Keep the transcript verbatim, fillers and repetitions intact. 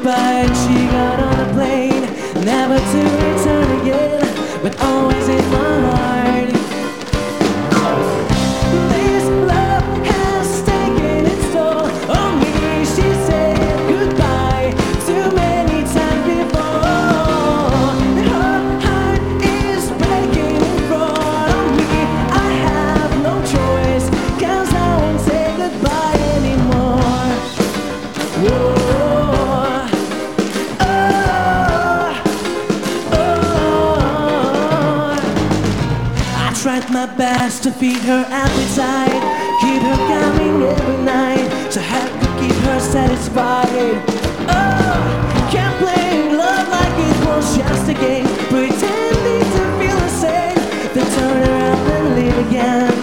goodbye and she got on a plane, never to return again, but always in my heart. This love has taken its toll on me. She said goodbye too many times before. Her heart is breaking in front of me. I have no choice, 'cause I won't say goodbye anymore. Whoa. Tried my best to feed her appetite, keep her coming every night, so I could keep her satisfied. Oh, can't blame love like it was just a game, pretending to feel the same, then turn around and leave again.